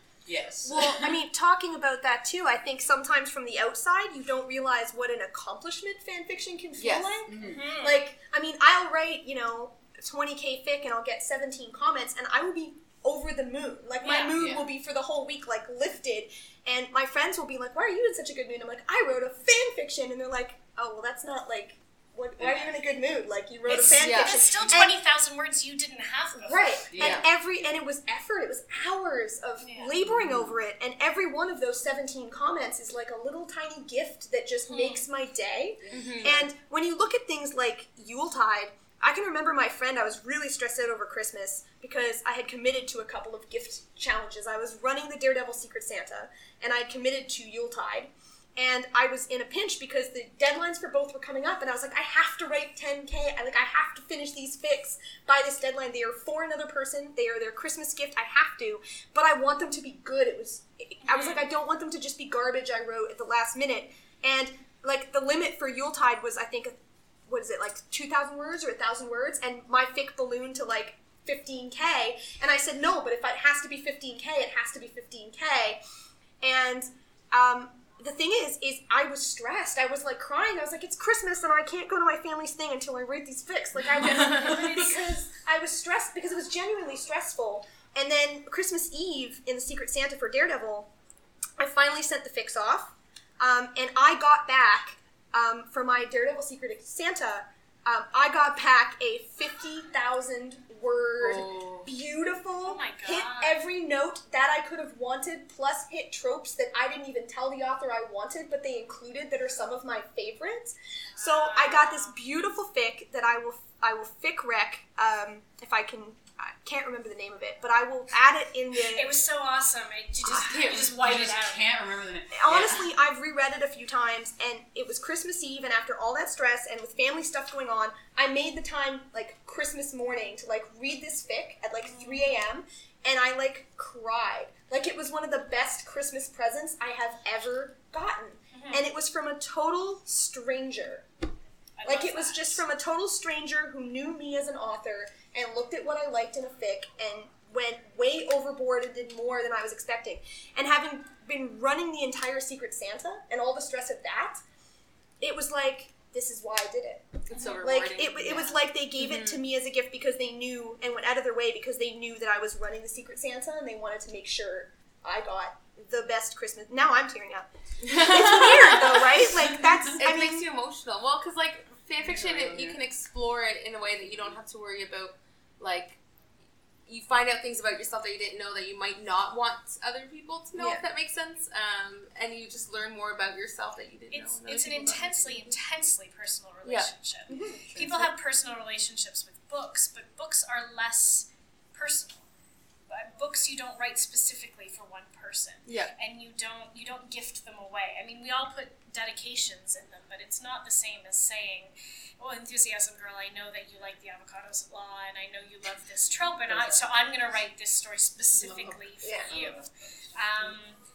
Yes. Well, I mean, talking about that too, I think sometimes from the outside, you don't realize what an accomplishment fanfiction can feel Yes. like. Mhm. Like, I mean, I'll write, you know, twenty K fic and I'll get seventeen comments, and I will be over the moon. Like, my Yeah. mood Yeah. will be for the whole week, like, lifted. And my friends will be like, why are you in such a good mood? And I'm like, I wrote a fan fiction. And they're like, oh, well, that's not, like, what, why are you in a good mood? Like, you wrote It's, a fan yeah. fiction. it's still And- twenty thousand words you didn't have before. Right. Yeah. And every and it was effort. It was hours of Yeah. laboring over it. And every one of those seventeen comments is like a little tiny gift that just makes my day. And when you look at things like Yuletide, I can remember my friend, I was really stressed out over Christmas because I had committed to a couple of gift challenges. I was running the Daredevil Secret Santa, and I had committed to Yuletide. And I was in a pinch because the deadlines for both were coming up, and I was like, I have to write ten K. I like, I have to finish these fics by this deadline. They are for another person. They are their Christmas gift. I have to, but I want them to be good. It was, I was like, I don't want them to just be garbage I wrote at the last minute. And like the limit for Yuletide was, I think, what is it, like two thousand words or one thousand words? And my fic ballooned to like fifteen K. And I said, no, but if it has to be fifteen K, it has to be fifteen K. And, um, the thing is, is I was stressed. I was like crying. I was like, it's Christmas and I can't go to my family's thing until I write these fics. Like I was, because I was stressed, because it was genuinely stressful. And then Christmas Eve in the Secret Santa for Daredevil, I finally sent the fics off. Um, and I got back, um, for my Daredevil Secret Santa, um, I got back a fifty thousand word, Oh. beautiful, Oh my hit God. every note that I could have wanted, plus hit tropes that I didn't even tell the author I wanted, but they included that are some of my favorites. So I got this beautiful fic that I will I will fic rec, um, if I can, I can't remember the name of it, but I will add it in the... It was so awesome. It, you just, you just I white it just out. can't remember the name. Honestly, I've reread it a few times, and it was Christmas Eve, and after all that stress, and with family stuff going on, I made the time, like, Christmas morning to, like, read this fic at, like, three a.m., and I, like, cried. Like, it was one of the best Christmas presents I have ever gotten. And it was from a total stranger. I Like, love it was that. just from a total stranger who knew me as an author and looked at what I liked in a fic and went way overboard and did more than I was expecting. And having been running the entire Secret Santa and all the stress of that, it was like, this is why I did it. It's so rewarding. Like, it, it Yeah. was like they gave it to me as a gift because they knew and went out of their way because they knew that I was running the Secret Santa and they wanted to make sure I got the best Christmas. Now I'm tearing up. It's weird though, right? Like, that's, It I mean... makes you emotional. Well, because like fan fiction, Yeah, it, you yeah. can explore it in a way that you don't have to worry about. Like, you find out things about yourself that you didn't know that you might not want other people to know. Yeah. If that makes sense. Um, and you just learn more about yourself that you didn't It's know. and other it's an people don't. intensely, intensely personal Yeah. relationship. People have personal relationships with books, but books are less personal. Uh, Books you don't write specifically for one person, Yeah. and you don't you don't gift them away. I mean, we all put dedications in them, but it's not the same as saying, "Oh, enthusiasm girl, I know that you like the avocados a lot, and I know you love this trope, and I, so I'm going to write this story specifically for Yeah. you." Um,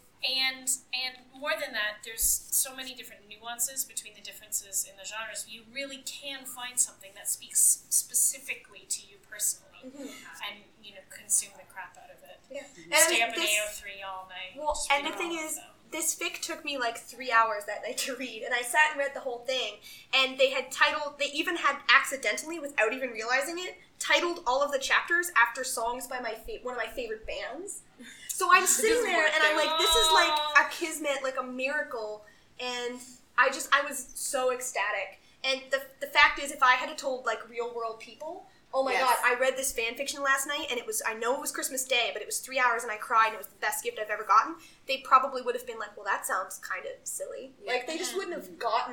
and and more than that, there's so many different nuances between the differences in the genres. You really can find something that speaks specifically to you personally, and you know, consume the crap out of it. Yeah. And I Stay mean, up in this- A O three all night. Well, just and read the it thing all, is, so. this fic took me like three hours that night to read, and I sat and read the whole thing. And they had titled, they even had accidentally, without even realizing it, titled all of the chapters after songs by my fa- one of my favorite bands. So I'm sitting is there, and I'm worth like, this is like a kismet, like a miracle. And I just, I was so ecstatic. And the the fact is, if I had told like real world people, oh my Yes. god, I read this fan fiction last night, and it was, I know it was Christmas Day, but it was three hours and I cried, and it was the best gift I've ever gotten, they probably would have been like, well, that sounds kind of silly. Yeah. Like, they just wouldn't have gotten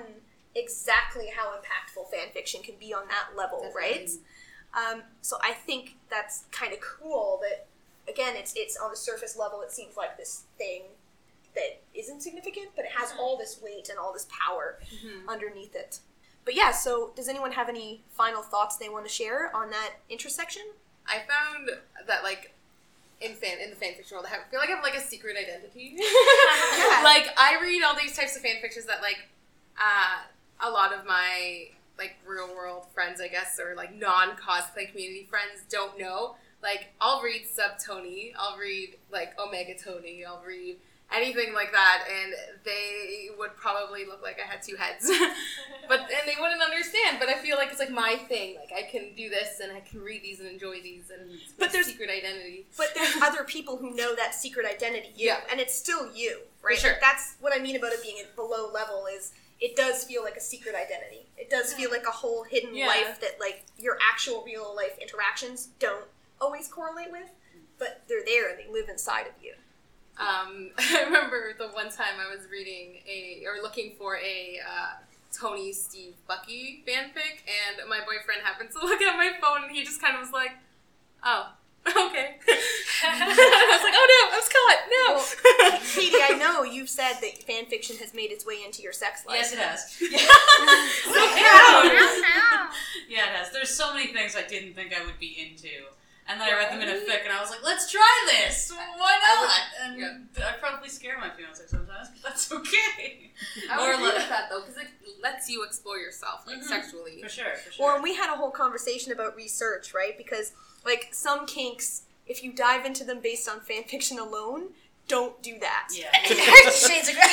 exactly how impactful fan fiction can be on that level, right? Um, so I think that's kind of cool that, again, it's it's on the surface level, it seems like this thing that isn't significant, but it has all this weight and all this power Mm-hmm. underneath it. But yeah, so does anyone have any final thoughts they want to share on that intersection? I found that, like, in fan in the fan fiction world, I have, feel like I have, like, a secret identity. Yeah. Like, I read all these types of fan fictions that, like, uh, a lot of my, like, real-world friends, I guess, or, like, non-cosplay community friends don't know. Like, I'll read Sub-Tony, I'll read, like, Omega Tony, I'll read anything like that, and they would probably look like I had two heads. But and they wouldn't understand, but I feel like it's like my thing. Like, I can do this, and I can read these and enjoy these, and it's But my there's- secret identity. But there's other people who know that secret identity, you, Yeah. and it's still you, right? For sure. Like, that's what I mean about it being at below level is it does feel like a secret identity. It does feel like a whole hidden Yeah. life that, like, your actual real life interactions don't always correlate with, but they're there and they live inside of you. Um, I remember the one time I was reading a, or looking for a uh, Tony, Steve, Bucky fanfic, and my boyfriend happened to look at my phone, and he just kind of was like, oh, okay. I was like, oh no, I was caught, no. Well, Katie, I know you've said that fan fiction has made its way into your sex life. Yes, it has. So proud. Yeah, it has. There's so many things I didn't think I would be into. And then I read them in a fic, and I was like, let's try this! Why not? Yeah. And I probably scare my fiance sometimes, but that's okay. I would Or agree like- with that, though, because it lets you explore yourself, like, Mhm. sexually. For sure, for sure. Well, and we had a whole conversation about research, right? Because, like, some kinks, if you dive into them based on fan fiction alone, don't do that. yeah. Shades of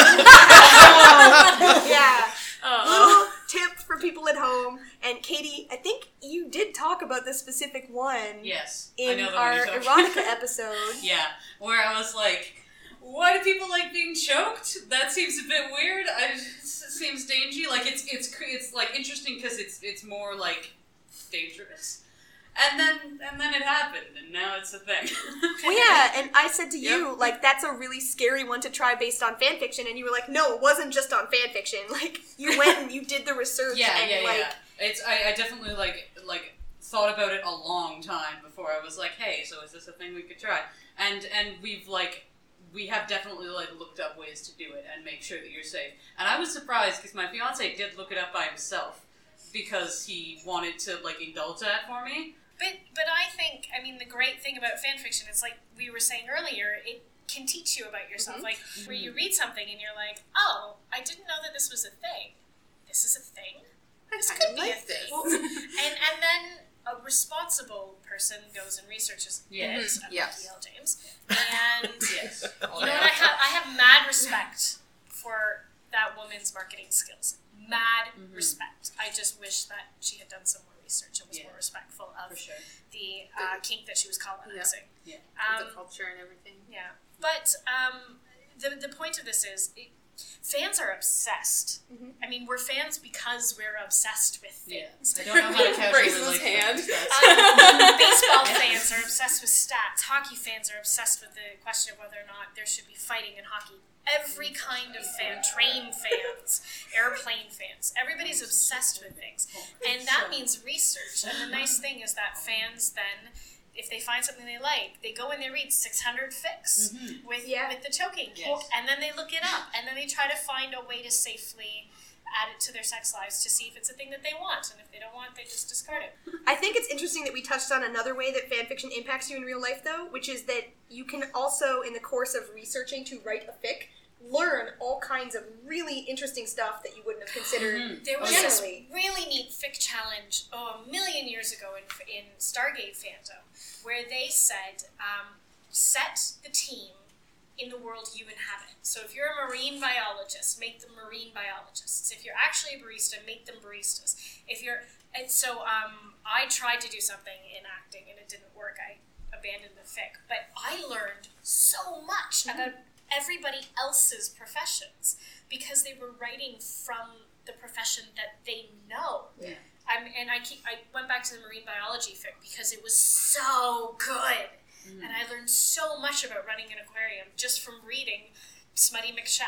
yeah. Oh. Little tip for people at home. And Katie, I think you did talk about this specific one Yes. I in know the one our you're talking erotica episode. Yeah, where I was like, why do people like being choked? That seems a bit weird. I, it seems dangy. Like, it's it's it's like interesting because it's it's more like dangerous. And then and then it happened, and now it's a thing. Well, yeah, and I said to you, Yep. like, that's a really scary one to try based on fan fiction, and you were like, no, it wasn't just on fan fiction. Like, you went and you did the research, Yeah, and, yeah, like, yeah. It's I, I definitely like like thought about it a long time before I was like, hey, so is this a thing we could try? And and we've like we have definitely like looked up ways to do it and make sure that you're safe. And I was surprised because my fiance did look it up by himself because he wanted to like indulge that for me. But but I think, I mean, the great thing about fan fiction is, like we were saying earlier, it can teach you about yourself. Like, where you read something and you're like, oh, I didn't know that this was a thing. This is a thing. This I could be a like this. thing. and and then a responsible person goes and researches Yes. it, Mhm. Yes. L. James. And Yes. you know what? I have I have mad respect for that woman's marketing skills. Mad Mhm. respect. I just wish that she had done some more research and was Yeah. more respectful of For sure. the uh, kink that she was colonizing. Yeah. Um, the culture and everything. yeah. But um, the the point of this is, it, fans are obsessed. Mhm. I mean, we're fans because we're obsessed with Yeah. things. I don't know how to casually Braces like hand. Um, baseball fans are obsessed with stats. Hockey fans are obsessed with the question of whether or not there should be fighting in hockey. Every kind of fan, train fans, airplane fans, everybody's obsessed with things. And that means research. And the nice thing is that fans then, if they find something they like, they go and they read six hundred fics Mhm. with, Yeah. with the choking. Yes. And then they look it up. And then they try to find a way to safely add it to their sex lives to see if it's a thing that they want. And if they don't want, they just discard it. I think it's interesting that we touched on another way that fan fiction impacts you in real life, though, which is that you can also, in the course of researching to write a fic, learn all kinds of really interesting stuff that you wouldn't have considered. Mhm. There was Oh, yeah. this generally. really neat fic challenge oh, a million years ago in, in Stargate fandom where they said, um, set the team in the world you inhabit. So if you're a marine biologist, make them marine biologists. If you're actually a barista, make them baristas. If you're, and so um, I tried to do something in acting and it didn't work. I abandoned the fic, but I learned so much about everybody else's professions because they were writing from the profession that they know. Yeah. I'm, and I keep I went back to the marine biology fic because it was so good, Mm. and I learned so much about running an aquarium just from reading Smutty McShep.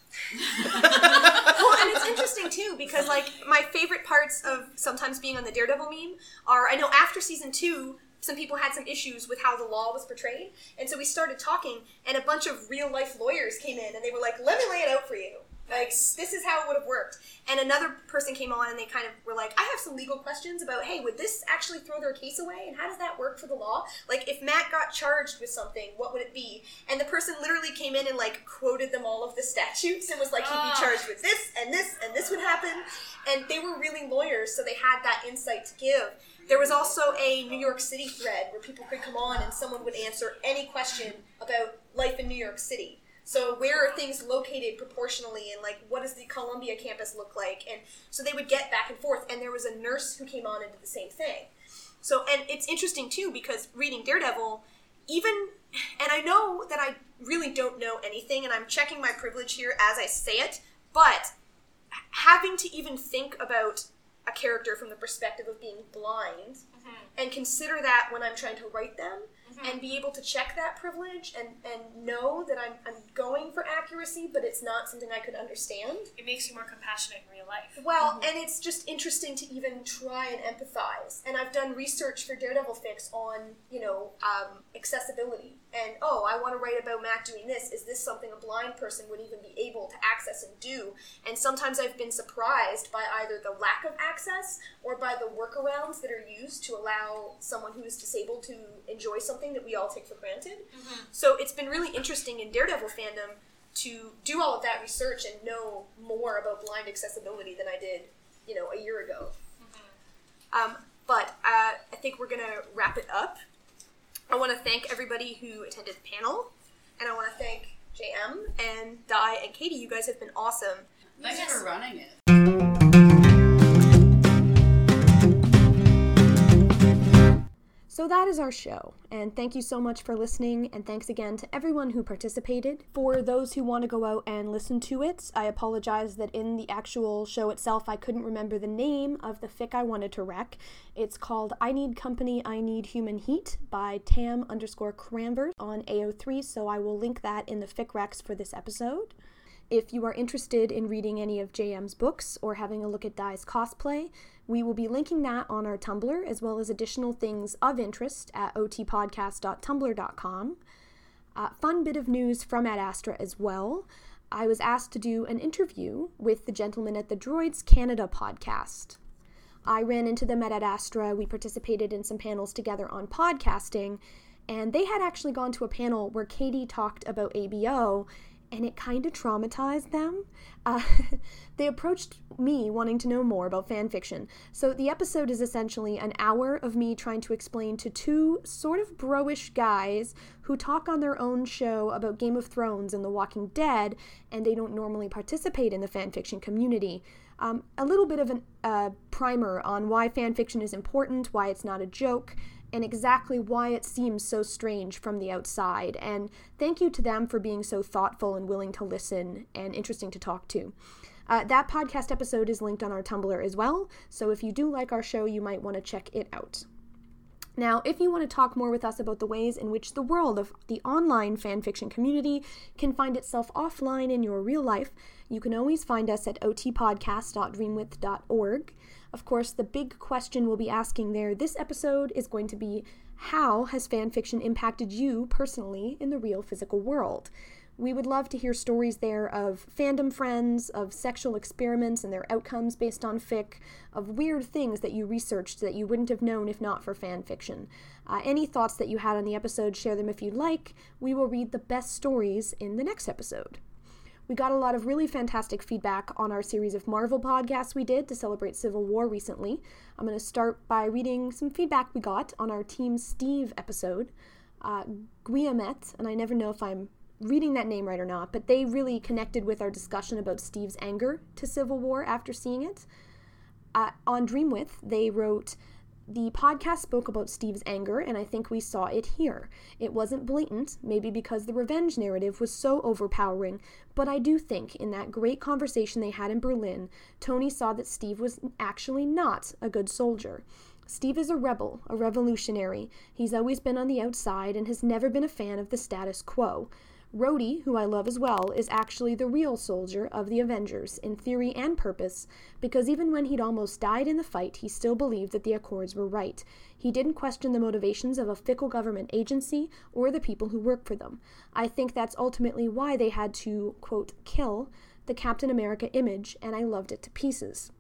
Well, and it's interesting too because like my favorite parts of sometimes being on the Daredevil meme are I know after season two some people had some issues with how the law was portrayed, and so we started talking, and a bunch of real life lawyers came in and they were like, let me lay it out for you. Like, this is how it would have worked. And another person came on and they kind of were like, I have some legal questions about, hey, would this actually throw their case away? And how does that work for the law? Like, if Matt got charged with something, what would it be? And the person literally came in and, like, quoted them all of the statutes and was like, he'd be charged with this and this and this would happen. And they were really lawyers, so they had that insight to give. There was also a New York City thread where people could come on and someone would answer any question about life in New York City. So where are things located proportionally, and like what does the Columbia campus look like? And so they would get back and forth, and there was a nurse who came on and did the same thing. So, and it's interesting too because reading Daredevil, even, and I know that I really don't know anything, and I'm checking my privilege here as I say it, but having to even think about a character from the perspective of being blind mm-hmm. and consider that when I'm trying to write them, and be able to check that privilege and, and know that I'm, I'm going for accuracy, but it's not something I could understand. It makes you more compassionate in real life. Well, mm-hmm. and it's just interesting to even try and empathize. And I've done research for Daredevil Fix on, you know, um, accessibility. And, oh, I want to write about Matt doing this. Is this something a blind person would even be able to access and do? And sometimes I've been surprised by either the lack of access or by the workarounds that are used to allow someone who is disabled to enjoy something that we all take for granted. Mm-hmm. So it's been really interesting in Daredevil fandom to do all of that research and know more about blind accessibility than I did, you know, a year ago. Mm-hmm. Um, but uh, I think we're going to wrap it up. I want to thank everybody who attended the panel, and I want to thank J M and Di and Katie. You guys have been awesome. Thanks yes. for running it. So that is our show, and thank you so much for listening, and thanks again to everyone who participated. For those who want to go out and listen to it, I apologize that in the actual show itself I couldn't remember the name of the fic I wanted to rec. It's called I Need Company, I Need Human Heat by Tam underscore Cranver on A O three, so I will link that in the fic recs for this episode. If you are interested in reading any of J M's books or having a look at Di's cosplay, we will be linking that on our Tumblr, as well as additional things of interest at o t podcast dot tumblr dot com. Uh, fun bit of news from Ad Astra as well. I was asked to do an interview with the gentlemen at the Droids Canada podcast. I ran into them at Ad Astra. We participated in some panels together on podcasting, and they had actually gone to a panel where Katie talked about A B O, and it kind of traumatized them. Uh, they approached me wanting to know more about fan fiction. So the episode is essentially an hour of me trying to explain to two sort of bro-ish guys who talk on their own show about Game of Thrones and The Walking Dead, and they don't normally participate in the fan fiction community. Um, a little bit of a uh, primer on why fan fiction is important, why it's not a joke, and exactly why it seems so strange from the outside. And thank you to them for being so thoughtful and willing to listen and interesting to talk to. Uh, that podcast episode is linked on our Tumblr as well, so if you do like our show, you might want to check it out. Now, if you want to talk more with us about the ways in which the world of the online fanfiction community can find itself offline in your real life, you can always find us at o t podcast dot dreamwidth dot org. Of course, the big question we'll be asking there this episode is going to be, how has fanfiction impacted you personally in the real physical world? We would love to hear stories there of fandom friends, of sexual experiments and their outcomes based on fic, of weird things that you researched that you wouldn't have known if not for fanfiction. Uh, any thoughts that you had on the episode, share them if you'd like. We will read the best stories in the next episode. We got a lot of really fantastic feedback on our series of Marvel podcasts we did to celebrate Civil War recently. I'm going to start by reading some feedback we got on our Team Steve episode. Uh, Guiamet, and I never know if I'm reading that name right or not, but they really connected with our discussion about Steve's anger to Civil War after seeing it. Uh, on Dreamwidth, they wrote, the podcast spoke about Steve's anger, and I think we saw it here. It wasn't blatant, maybe because the revenge narrative was so overpowering, but I do think in that great conversation they had in Berlin, Tony saw that Steve was actually not a good soldier. Steve is a rebel, a revolutionary. He's always been on the outside and has never been a fan of the status quo. Rhodey, who I love as well, is actually the real soldier of the Avengers, in theory and purpose, because even when he'd almost died in the fight, he still believed that the Accords were right. He didn't question the motivations of a fickle government agency or the people who work for them. I think that's ultimately why they had to, quote, kill the Captain America image, and I loved it to pieces.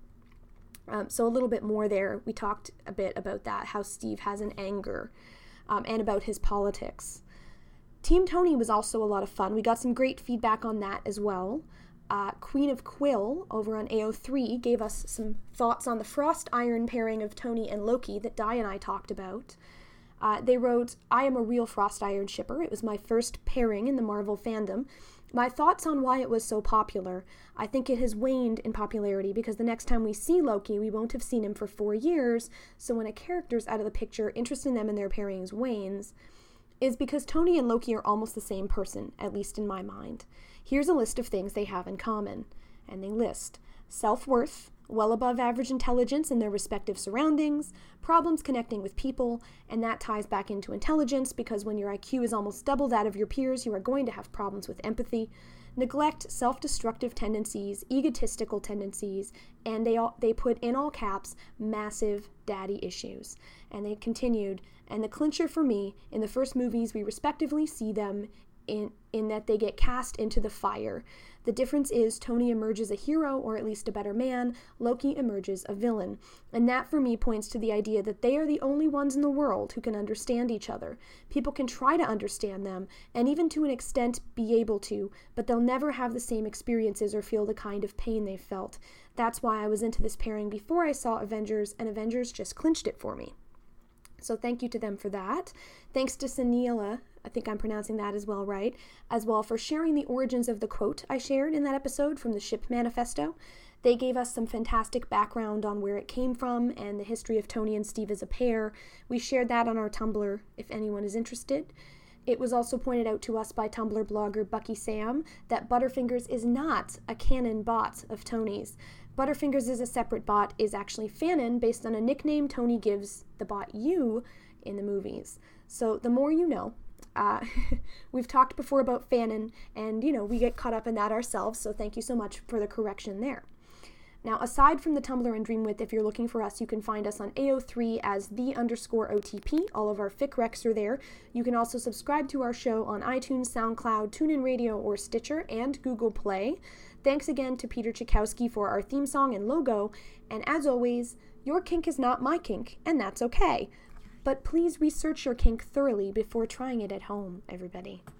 Um, so a little bit more there. We talked a bit about that, how Steve has an anger, um, and about his politics. Team Tony was also a lot of fun. We got some great feedback on that as well. Uh, Queen of Quill over on A O three gave us some thoughts on the Frost Iron pairing of Tony and Loki that Di and I talked about. Uh, they wrote, I am a real Frost Iron shipper. It was my first pairing in the Marvel fandom. My thoughts on why it was so popular. I think it has waned in popularity because the next time we see Loki, we won't have seen him for four years, so when a character's out of the picture, interest in them and their pairings wanes, is because Tony and Loki are almost the same person, at least in my mind. Here's a list of things they have in common, and they list self-worth, well above average intelligence in their respective surroundings, problems connecting with people, and that ties back into intelligence because when your I Q is almost double that of your peers, you are going to have problems with empathy, neglect, self-destructive tendencies, egotistical tendencies, and they all, they put in all caps, massive daddy issues. And they continued, and the clincher for me, in the first movies, we respectively see them in, in that they get cast into the fire. The difference is Tony emerges a hero, or at least a better man, Loki emerges a villain. And that for me points to the idea that they are the only ones in the world who can understand each other. People can try to understand them, and even to an extent be able to, but they'll never have the same experiences or feel the kind of pain they've felt. That's why I was into this pairing before I saw Avengers, and Avengers just clinched it for me. So thank you to them for that. Thanks to Sanila, I think I'm pronouncing that as well right, as well for sharing the origins of the quote I shared in that episode from the Ship Manifesto. They gave us some fantastic background on where it came from and the history of Tony and Steve as a pair. We shared that on our Tumblr if anyone is interested. It was also pointed out to us by Tumblr blogger Bucky Sam that Butterfingers is not a canon bot of Tony's. Butterfingers is a separate bot, is actually fanon based on a nickname Tony gives the bot you in the movies. So the more you know. Uh, we've talked before about fanon, and, you know, we get caught up in that ourselves, so thank you so much for the correction there. Now, aside from the Tumblr and Dreamwidth, if you're looking for us, you can find us on A O three as the underscore O T P. All of our fic recs are there. You can also subscribe to our show on iTunes, SoundCloud, TuneIn Radio, or Stitcher, and Google Play. Thanks again to Peter Chikowski for our theme song and logo, and as always, your kink is not my kink, and that's okay. But please research your kink thoroughly before trying it at home, everybody.